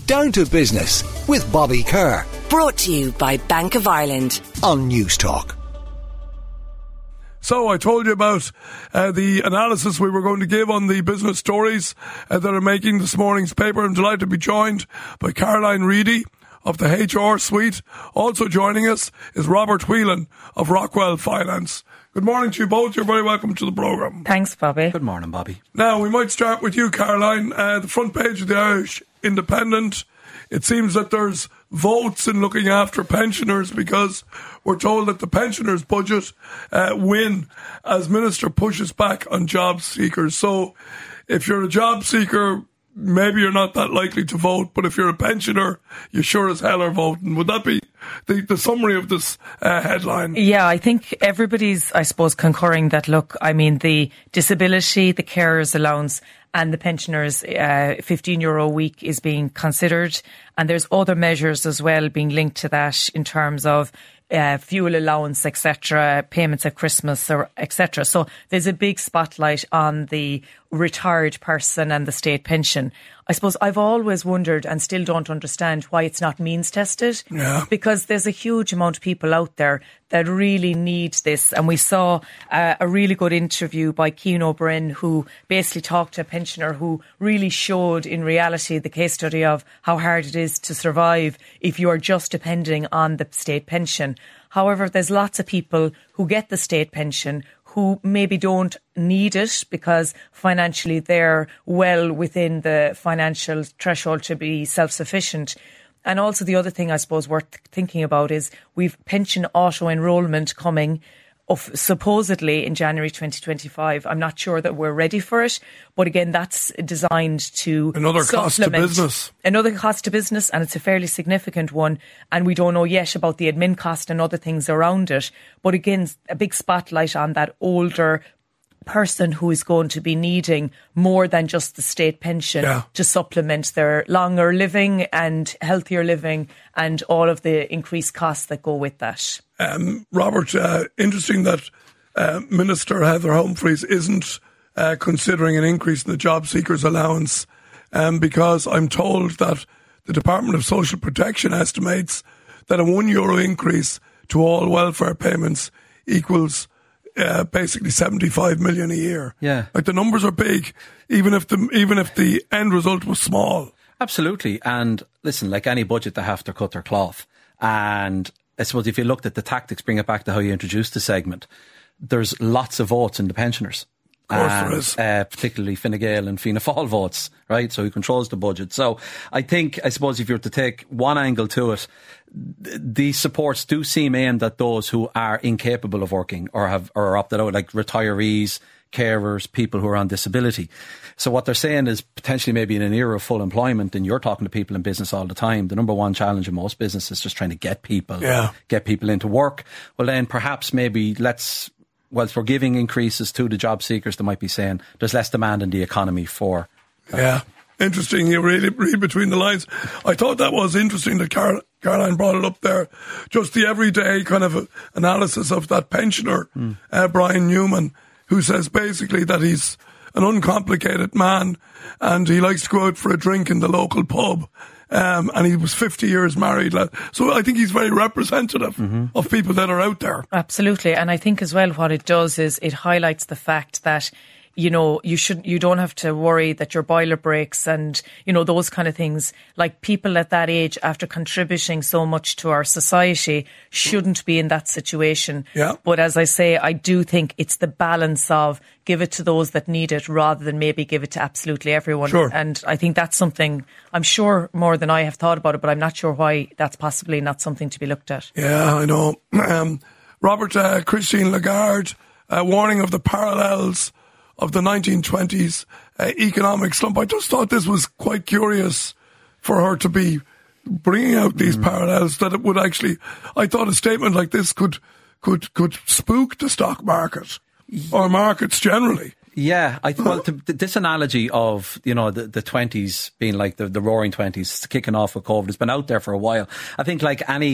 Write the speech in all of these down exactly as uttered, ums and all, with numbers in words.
Down to Business with Bobby Kerr. Brought to you by Bank of Ireland on News Talk. So I told you about uh, the analysis we were going to give on the business stories uh, that are making this morning's paper. I'm delighted to be joined by Caroline Reedy of the H R Suite. Also joining us is Robert Whelan of Rockwell Finance. Good morning to you both. You're very welcome to the programme. Thanks, Bobby. Good morning, Bobby. Now, we might start with you, Caroline. Uh, the front page of the Irish Independent. It seems that there's votes in looking after pensioners because we're told that the pensioners' budget uh, win as Minister pushes back on job seekers. So if you're a job seeker, maybe you're not that likely to vote, but if you're a pensioner, you sure as hell are voting. Would that be the, the summary of this uh, headline? Yeah, I think everybody's, I suppose, concurring that, look, I mean, the disability, the carers allowance and the pensioners' uh, fifteen euro a week is being considered. And there's other measures as well being linked to that in terms of Uh, fuel allowance, et cetera, payments at Christmas, or et cetera. So there's a big spotlight on the retired person and the state pension. I suppose I've always wondered and still don't understand why it's not means tested. Yeah. Because there's a huge amount of people out there that really need this. And we saw uh, a really good interview by Cian O'Brien, who basically talked to a pensioner who really showed in reality the case study of how hard it is to survive if you are just depending on the state pension. However, there's lots of people who get the state pension who maybe don't need it because financially they're well within the financial threshold to be self-sufficient. And also the other thing I suppose worth thinking about is we've pension auto-enrolment coming of supposedly in January twenty twenty-five. I'm not sure that we're ready for it, but again, that's designed to another cost to business. Another cost to business, and it's a fairly significant one. And we don't know yet about the admin cost and other things around it. But again, a big spotlight on that older person who is going to be needing more than just the state pension yeah. to supplement their longer living and healthier living and all of the increased costs that go with that. Um, Robert, uh, interesting that uh, Minister Heather Humphreys isn't uh, considering an increase in the job seekers allowance um, because I'm told that the Department of Social Protection estimates that a one euro increase to all welfare payments equals Uh, basically seventy-five million a year. Yeah, like the numbers are big, even if the even if the end result was small. Absolutely. And listen, like any budget, they have to cut their cloth. And I suppose if you looked at the tactics, bring it back to how you introduced the segment, there's lots of votes in the pensioners. Of course and, there is. Uh, particularly Fine Gael and Fianna Fáil votes, right? So he controls the budget. So I think, I suppose if you were to take one angle to it, th- these supports do seem aimed at those who are incapable of working or have or are opted out, like retirees, carers, people who are on disability. So what they're saying is potentially maybe in an era of full employment, and you're talking to people in business all the time, the number one challenge in most businesses is just trying to get people, yeah. get people into work. Well, then perhaps maybe let's, whilst we're giving increases to the job seekers, they might be saying there's less demand in the economy for that. Yeah, interesting. You really read between the lines. I thought that was interesting that Car- Caroline brought it up there. Just the everyday kind of analysis of that pensioner, mm. uh, Brian Newman, who says basically that he's an uncomplicated man and he likes to go out for a drink in the local pub. Um, and he was fifty years married. So I think he's very representative mm-hmm. of people that are out there. Absolutely. And I think as well what it does is it highlights the fact that, you know, you should, you don't have to worry that your boiler breaks and, you know, those kind of things. Like people at that age, after contributing so much to our society, shouldn't be in that situation. Yeah. But as I say, I do think it's the balance of give it to those that need it rather than maybe give it to absolutely everyone. Sure. And I think that's something, I'm sure more than I have thought about it, but I'm not sure why that's possibly not something to be looked at. Yeah, I know. Um, Robert, uh, Christine Lagarde, uh, warning of the parallels of the nineteen twenties uh, economic slump. I just thought this was quite curious for her to be bringing out these mm. parallels, that it would actually, I thought a statement like this could could could spook the stock market or markets generally. Yeah, I well, to, this analogy of, you know, the, the twenties being like the, the roaring twenties, kicking off with COVID, has been out there for a while. I think like any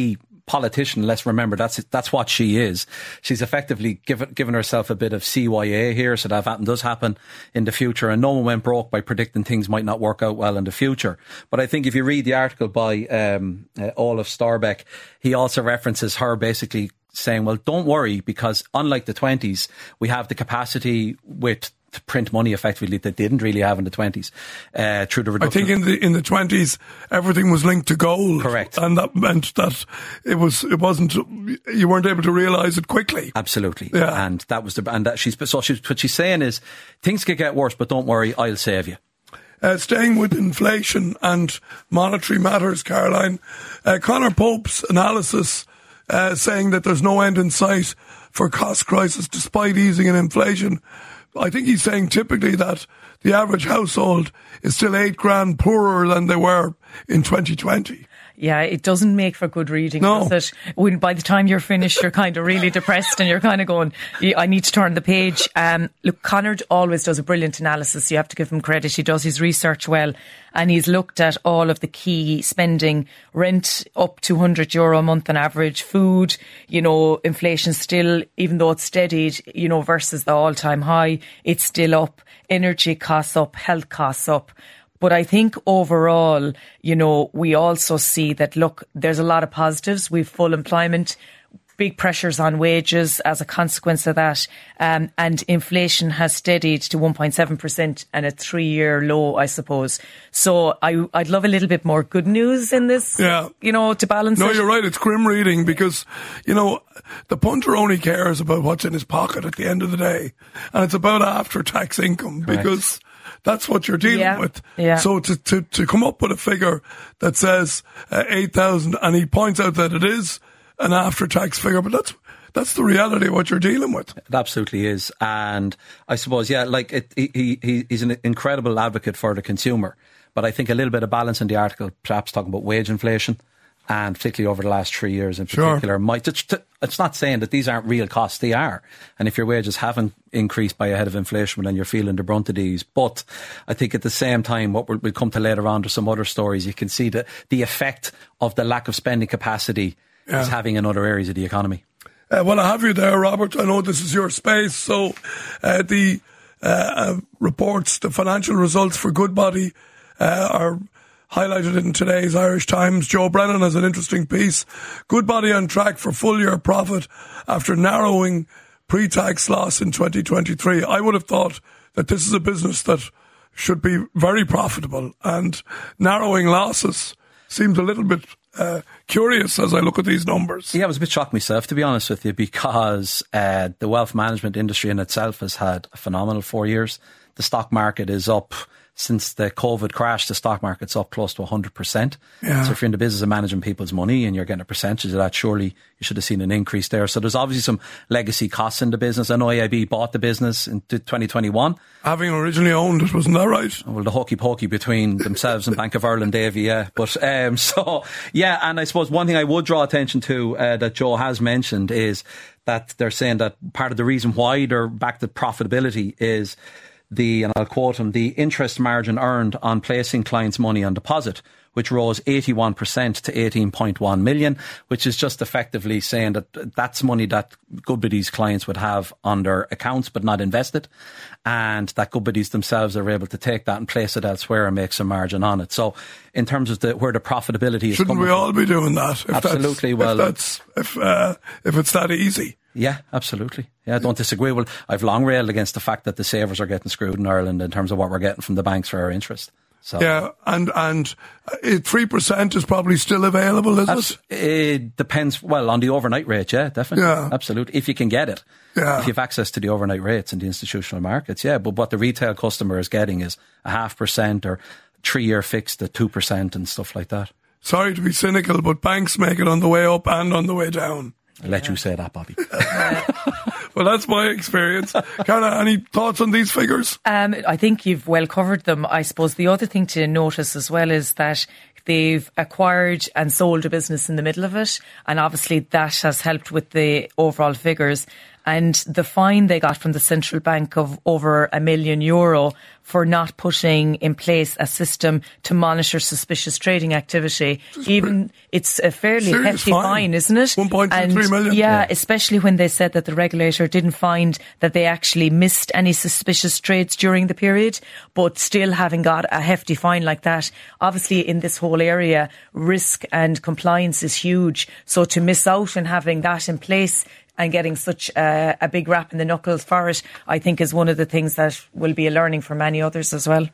politician, let's remember that's that's what she is. She's effectively given given herself a bit of C Y A here, so that if that does happen in the future, and no one went broke by predicting things might not work out well in the future. But I think if you read the article by um, uh, Olaf Storbeck, he also references her basically saying, well, don't worry, because unlike the twenties, we have the capacity with to print money effectively that they didn't really have in the twenties uh, through the reduction. I think in the in the twenties everything was linked to gold. Correct. And that meant that it was it wasn't you weren't able to realise it quickly. Absolutely. Yeah. And that was the and that she's so she's what she's saying is things could get worse, but don't worry, I'll save you. Uh, staying with inflation and monetary matters, Caroline, uh, Conor Pope's analysis uh, saying that there's no end in sight for cost crisis despite easing in inflation. I think he's saying typically that the average household is still eight grand poorer than they were in twenty twenty. Yeah, it doesn't make for good reading, no. does it? When by the time you're finished, you're kind of really depressed and you're kind of going, I need to turn the page. Um, look, Conor always does a brilliant analysis. You have to give him credit. He does his research well. And he's looked at all of the key spending, rent up two hundred euro a month on average, food, you know, inflation still, even though it's steadied, you know, versus the all-time high, it's still up. Energy costs up, health costs up. But I think overall, you know, we also see that, look, there's a lot of positives. We've full employment, big pressures on wages as a consequence of that. Um, and inflation has steadied to one point seven percent and a three-year low, I suppose. So I, I'd love a little bit more good news in this, yeah. you know, to balance no, it. No, you're right. It's grim reading because, you know, the punter only cares about what's in his pocket at the end of the day. And it's about after-tax income. Correct. Because that's what you're dealing yeah, with. Yeah. So to, to, to come up with a figure that says uh, eight thousand, and he points out that it is an after-tax figure, but that's that's the reality of what you're dealing with. It absolutely is. And I suppose, yeah, like it, he, he he's an incredible advocate for the consumer. But I think a little bit of balance in the article, perhaps talking about wage inflation, and particularly over the last three years in particular, sure. might it's not saying that these aren't real costs, they are. And if your wages haven't increased by ahead of inflation, then you're feeling the brunt of these. But I think at the same time, what we'll, we'll come to later on to some other stories, you can see the, the effect of the lack of spending capacity yeah. is having in other areas of the economy. Uh, well, I have you there, Robert. I know this is your space. So uh, the uh, uh, reports, the financial results for Goodbody uh, are highlighted in today's Irish Times. Joe Brennan has an interesting piece. Goodbody on track for full year profit after narrowing pre-tax loss in twenty twenty-three. I would have thought that this is a business that should be very profitable, and narrowing losses seems a little bit uh, curious as I look at these numbers. Yeah, I was a bit shocked myself, to be honest with you, because uh, the wealth management industry in itself has had a phenomenal four years. The stock market is up. Since the COVID crash, the stock market's up close to one hundred percent. Yeah. So if you're in the business of managing people's money and you're getting a percentage of that, surely you should have seen an increase there. So there's obviously some legacy costs in the business. I know A I B bought the business in twenty twenty-one. Having originally owned it, wasn't that right? Well, the hokey pokey between themselves and Bank of Ireland, Davy, yeah. But, um, so, yeah, and I suppose one thing I would draw attention to uh, that Joe has mentioned is that they're saying that part of the reason why they're back to profitability is the, and I'll quote him, the interest margin earned on placing clients' money on deposit, which rose eighty-one percent to eighteen point one million, which is just effectively saying that that's money that Goodbody's clients would have on their accounts but not invested, and that Goodbody's themselves are able to take that and place it elsewhere and make some margin on it. So in terms of the, where the profitability is Shouldn't coming we all from, be doing that? If absolutely. That's, well, if, that's, if, uh, if it's that easy. Yeah, absolutely. Yeah, I don't disagree. Well, I've long railed against the fact that the savers are getting screwed in Ireland in terms of what we're getting from the banks for our interest. So, yeah, and and three percent is probably still available, is Abs- it? It depends, well, on the overnight rate, yeah, definitely. Yeah. Absolutely. If you can get it. Yeah. If you have access to the overnight rates in the institutional markets, yeah. But what the retail customer is getting is a half percent or three-year fixed at two percent and stuff like that. Sorry to be cynical, but banks make it on the way up and on the way down. I'll let yeah. you say that, Bobby. Well, that's my experience. Carla, any thoughts on these figures? Um, I think you've well covered them. I suppose the other thing to notice as well is that they've acquired and sold a business in the middle of it, and obviously that has helped with the overall figures. And the fine they got from the central bank of over a million euro for not putting in place a system to monitor suspicious trading activity. Even it's a fairly hefty fine. fine, isn't it? one point two three million. Yeah, yeah, especially when they said that the regulator didn't find that they actually missed any suspicious trades during the period, but still having got a hefty fine like that. Obviously, in this whole area, risk and compliance is huge. So to miss out on having that in place and getting such a, a big rap in the knuckles for it, I think is one of the things that will be a learning for many others as well.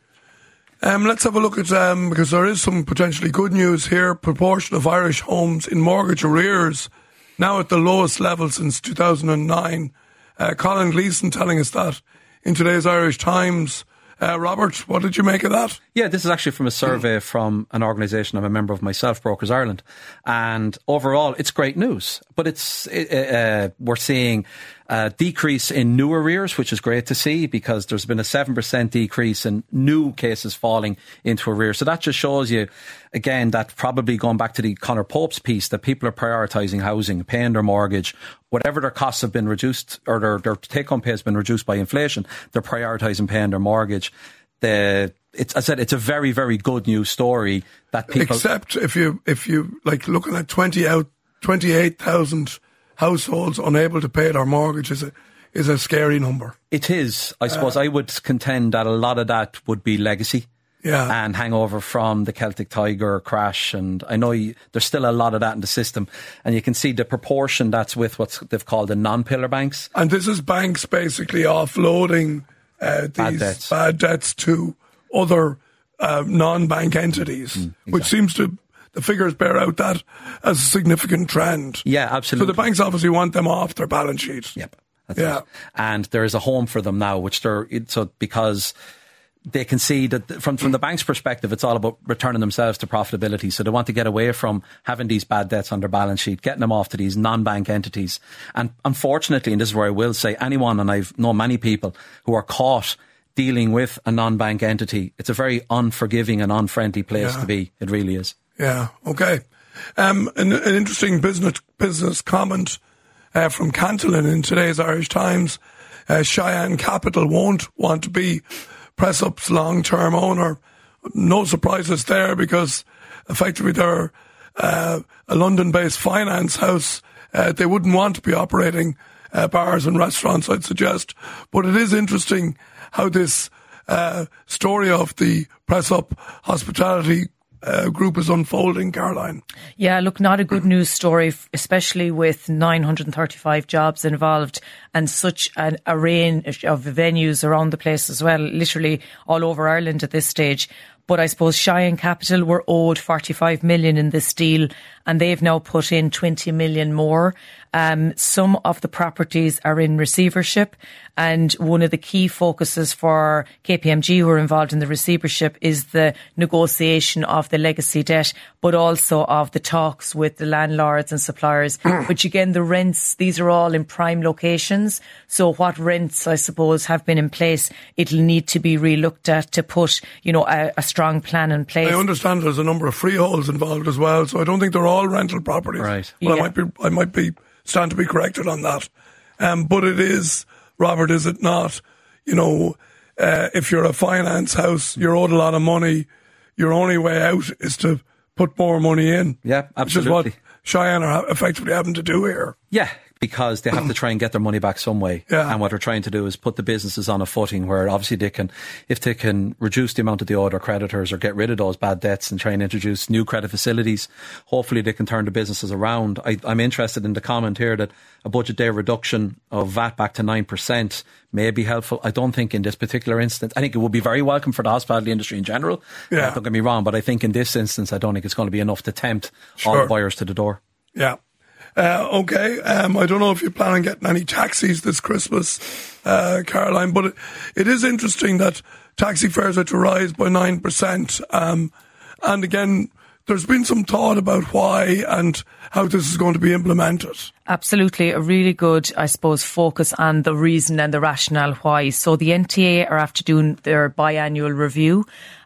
Um, let's have a look at, um, because there is some potentially good news here, proportion of Irish homes in mortgage arrears now at the lowest level since two thousand nine. Uh, Colin Gleeson telling us that in today's Irish Times. Uh, Robert, what did you make of that? Yeah, this is actually from a survey from an organisation I'm a member of myself, Brokers Ireland. And overall, it's great news. But it's uh, we're seeing a decrease in new arrears, which is great to see because there's been a seven percent decrease in new cases falling into arrears. So that just shows you, again, that probably going back to the Conor Pope's piece, that people are prioritising housing, paying their mortgage, whatever their costs have been reduced or their, their take-home pay has been reduced by inflation, they're prioritising paying their mortgage. The it's I said it's a very, very good news story that people. Except if you if you like looking at twenty out twenty eight thousand households unable to pay their mortgage is a is a scary number. It is. I suppose uh, I would contend that a lot of that would be legacy. Yeah. And hangover from the Celtic Tiger crash. And I know you, there's still a lot of that in the system. And you can see the proportion that's with what they've called the non-pillar banks. And this is banks basically offloading uh, these bad debts. bad debts to other uh, non-bank entities, mm, exactly. which seems to, the figures bear out that as a significant trend. Yeah, absolutely. So the banks obviously want them off their balance sheet. Yep. That's yeah. It. And there is a home for them now, which they're, so because they can see that from, from the bank's perspective, it's all about returning themselves to profitability. So they want to get away from having these bad debts on their balance sheet, getting them off to these non-bank entities. And unfortunately, and this is where I will say, anyone, and I've known many people who are caught dealing with a non-bank entity, it's a very unforgiving and unfriendly place yeah. to be. It really is. Yeah, okay. Um, an, an interesting business business comment uh, from Cantillon in today's Irish Times. Uh, Cheyenne Capital won't want to be Press Up's long-term owner. No surprises there because effectively they're uh, a London-based finance house. Uh, they wouldn't want to be operating uh, bars and restaurants, I'd suggest. But it is interesting how this uh, story of the Press Up hospitality Uh, group is unfolding, Caroline. Yeah, look, not a good news story, especially with nine hundred thirty-five jobs involved and such an array of venues around the place as well, literally all over Ireland at this stage. But I suppose Cheyenne Capital were owed forty-five million in this deal and they've now put in twenty million more. Um, some of the properties are in receivership and one of the key focuses for K P M G who are involved in the receivership is the negotiation of the legacy debt, but also of the talks with the landlords and suppliers. Which again, the rents, these are all in prime locations. So what rents, I suppose, have been in place, it'll need to be re-looked at to put, you know, a, a strong plan in place. I understand there's a number of freeholds involved as well, so I don't think they're all rental properties. Right. Well, yeah. I might be, I might be stand to be corrected on that. Um, but it is, Robert, is it not? You know, uh, if you're a finance house, you're owed a lot of money. Your only way out is to put more money in. Yeah, absolutely. Which is what Cheyenne are effectively having to do here. Yeah, because they have to try and get their money back some way. Yeah. And what they're trying to do is put the businesses on a footing where obviously they can, if they can reduce the amount of the owed or creditors or get rid of those bad debts and try and introduce new credit facilities, hopefully they can turn the businesses around. I, I'm interested in the comment here that a budget day reduction of V A T back to nine percent may be helpful. I don't think in this particular instance, I think it would be very welcome for the hospitality industry in general. Yeah. Uh, don't get me wrong, but I think in this instance, I don't think it's going to be enough to tempt sure. all the buyers to the door. Yeah. Uh, okay, um, I don't know if you plan on getting any taxis this Christmas, uh, Caroline, but it, it is interesting that taxi fares are to rise by nine percent. Um, and again, there's been some thought about why and how this is going to be implemented. Absolutely. A really good, I suppose, focus on the reason and the rationale why. So the N T A are after doing their biannual review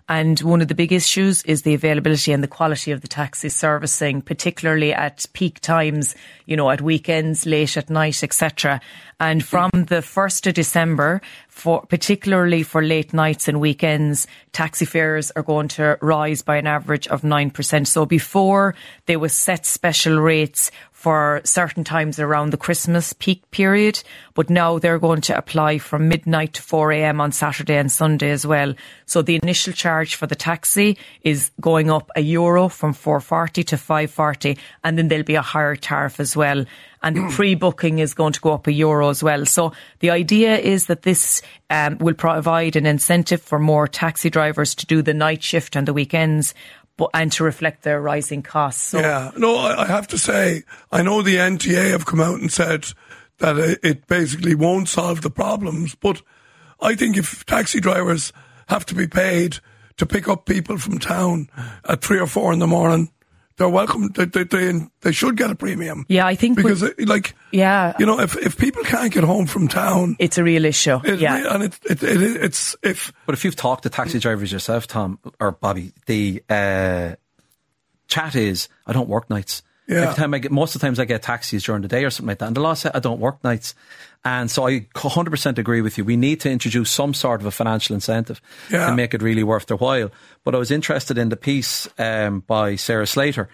And one of the big issues is the availability and the quality of the taxi servicing, particularly at peak times, you know, at weekends, late at night, et cetera. And from the first of December, for particularly for late nights and weekends, taxi fares are going to rise by an average of nine percent. So before, there was set special rates for certain times around the Christmas peak period, but now they're going to apply from midnight to four a.m. on Saturday and Sunday as well. So the initial charge for the taxi is going up a euro from four forty to five forty, and then there'll be a higher tariff as well. And the pre-booking is going to go up a euro as well. So the idea is that this um, will provide an incentive for more taxi drivers to do the night shift on the weekends, but and to reflect their rising costs. So, yeah, no, I, I have to say, I know the N T A have come out and said that it, it basically won't solve the problems, but I think if taxi drivers have to be paid to pick up people from town at three or four in the morning, they're welcome. They, they, they, they should get a premium. Yeah, I think because, it, like, yeah, you know, if if people can't get home from town, it's a real issue. It, yeah, and it, it, it, it's if. But if you've talked to taxi drivers yourself, Tom or Bobby, the uh, chat is, I don't work nights. Yeah. Every time I get, most of the times I get taxis during the day or something like that, and the law said I don't work nights. And so I one hundred percent agree with you. We need to introduce some sort of a financial incentive yeah. to make it really worth their while. But I was interested in the piece um, by Sarah Slater.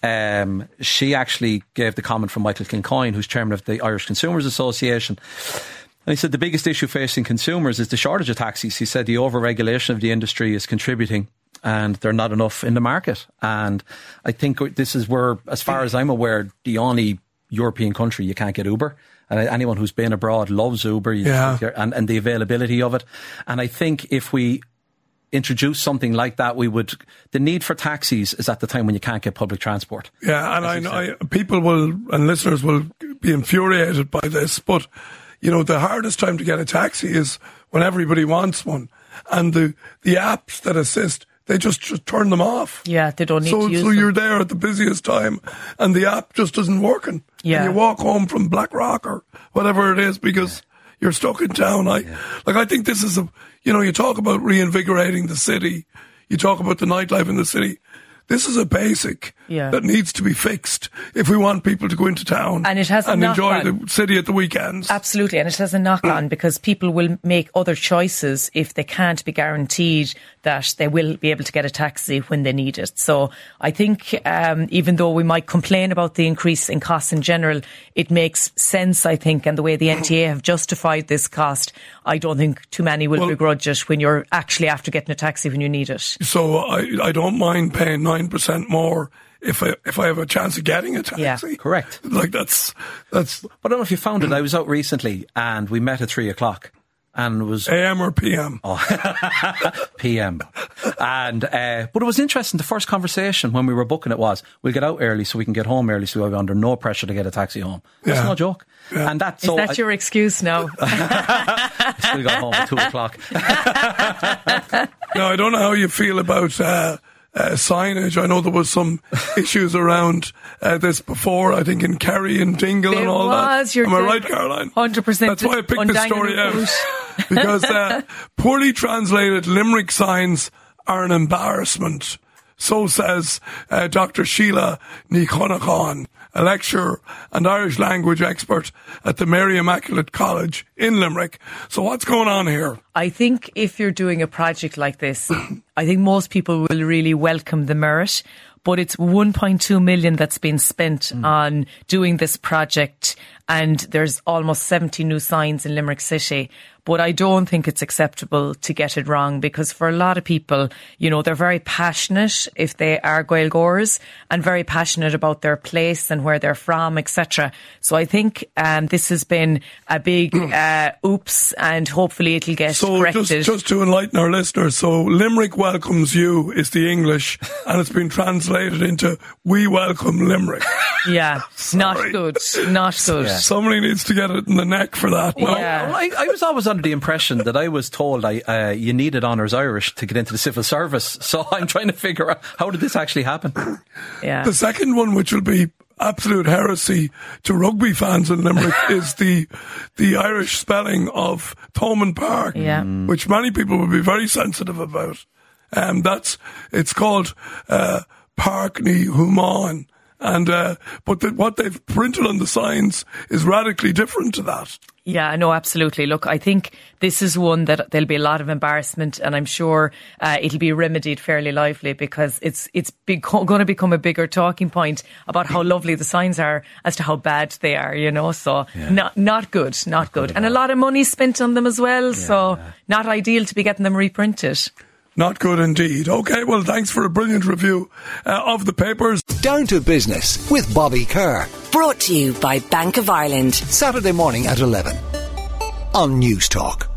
Um, she actually gave the comment from Michael Kilcoyne, who's chairman of the Irish Consumers Association. And he said the biggest issue facing consumers is the shortage of taxis. He said the over-regulation of the industry is contributing, and there are not enough in the market. And I think this is where, as far as I'm aware, the only European country you can't get Uber. And anyone who's been abroad loves Uber yeah. and, and the availability of it. And I think if we introduce something like that, we would. The need for taxis is at the time when you can't get public transport. Yeah, and I know I, people will and listeners will be infuriated by this, but you know the hardest time to get a taxi is when everybody wants one, and the the apps that assist, they just, just turn them off. Yeah, they don't need so, to use So them. you're there at the busiest time, and the app just isn't working. Yeah, and you walk home from Blackrock or whatever it is because. Yeah. You're stuck in town. I yeah. like. I think this is a. You know, you talk about reinvigorating the city. You talk about the nightlife in the city. This is a basic yeah. that needs to be fixed if we want people to go into town and, it has and enjoy on. the city at the weekends. Absolutely, and it has a knock on because people will make other choices if they can't be guaranteed that they will be able to get a taxi when they need it. So I think um, even though we might complain about the increase in costs in general, it makes sense, I think, and the way the N T A have justified this cost, I don't think too many will well, begrudge it when you're actually after getting a taxi when you need it. So I, I don't mind paying nine percent more if I if I have a chance of getting a taxi. Yeah, correct. Like that's that's. But I don't know if you found it. I was out recently and we met at three o'clock. And it was A M or P M? Oh, P M. And uh, but it was interesting. The first conversation when we were booking it was, we'll get out early so we can get home early, so we're under no pressure to get a taxi home. That's yeah. no joke. Yeah. And that's is so that I, your excuse now? I still got home at two o'clock. No, I don't know how you feel about uh, uh, signage. I know there was some issues around uh, this before. I think in Kerry and Dingle there and all was, that. You're Am I right, Caroline? Hundred percent. That's why I picked this story out. Because uh, poorly translated Limerick signs are an embarrassment. So says uh, Doctor Sheila Niconachon, a lecturer and Irish language expert at the Mary Immaculate College in Limerick. So what's going on here? I think if you're doing a project like this, I think most people will really welcome the merit. But it's one point two million that's been spent mm. on doing this project, and there's almost seventy new signs in Limerick City. But I don't think it's acceptable to get it wrong, because for a lot of people, you know, they're very passionate if they are Gaeilgeoirs and very passionate about their place and where they're from, et cetera. So I think um, this has been a big uh, oops, and hopefully it'll get so corrected. Just, just to enlighten our listeners, so Limerick welcomes you is the English, and it's been translated into we welcome Limerick. Yeah, not good, not good. Yeah. Somebody needs to get it in the neck for that. No? Yeah. Well, I, I was always under the impression that I was told I uh, you needed honours Irish to get into the civil service. So I'm trying to figure out, how did this actually happen? Yeah. The second one, which will be absolute heresy to rugby fans in Limerick, is the the Irish spelling of Thomond Park, yeah. which many people will be very sensitive about. Um, that's it's called uh, Parc Ní Humáin. And uh, but the, what they've printed on the signs is radically different to that. Yeah, no, absolutely. Look, I think this is one that there'll be a lot of embarrassment, and I'm sure uh, it'll be remedied fairly lively, because it's it's going to become a bigger talking point about how lovely the signs are as to how bad they are, you know. So yeah. not not good, not, not good. good and all. A lot of money spent on them as well, yeah, so yeah. not ideal to be getting them reprinted. Not good indeed. Okay, well, thanks for a brilliant review uh, of the papers. Down to Business with Bobby Kerr. Brought to you by Bank of Ireland. Saturday morning at eleven on News Talk.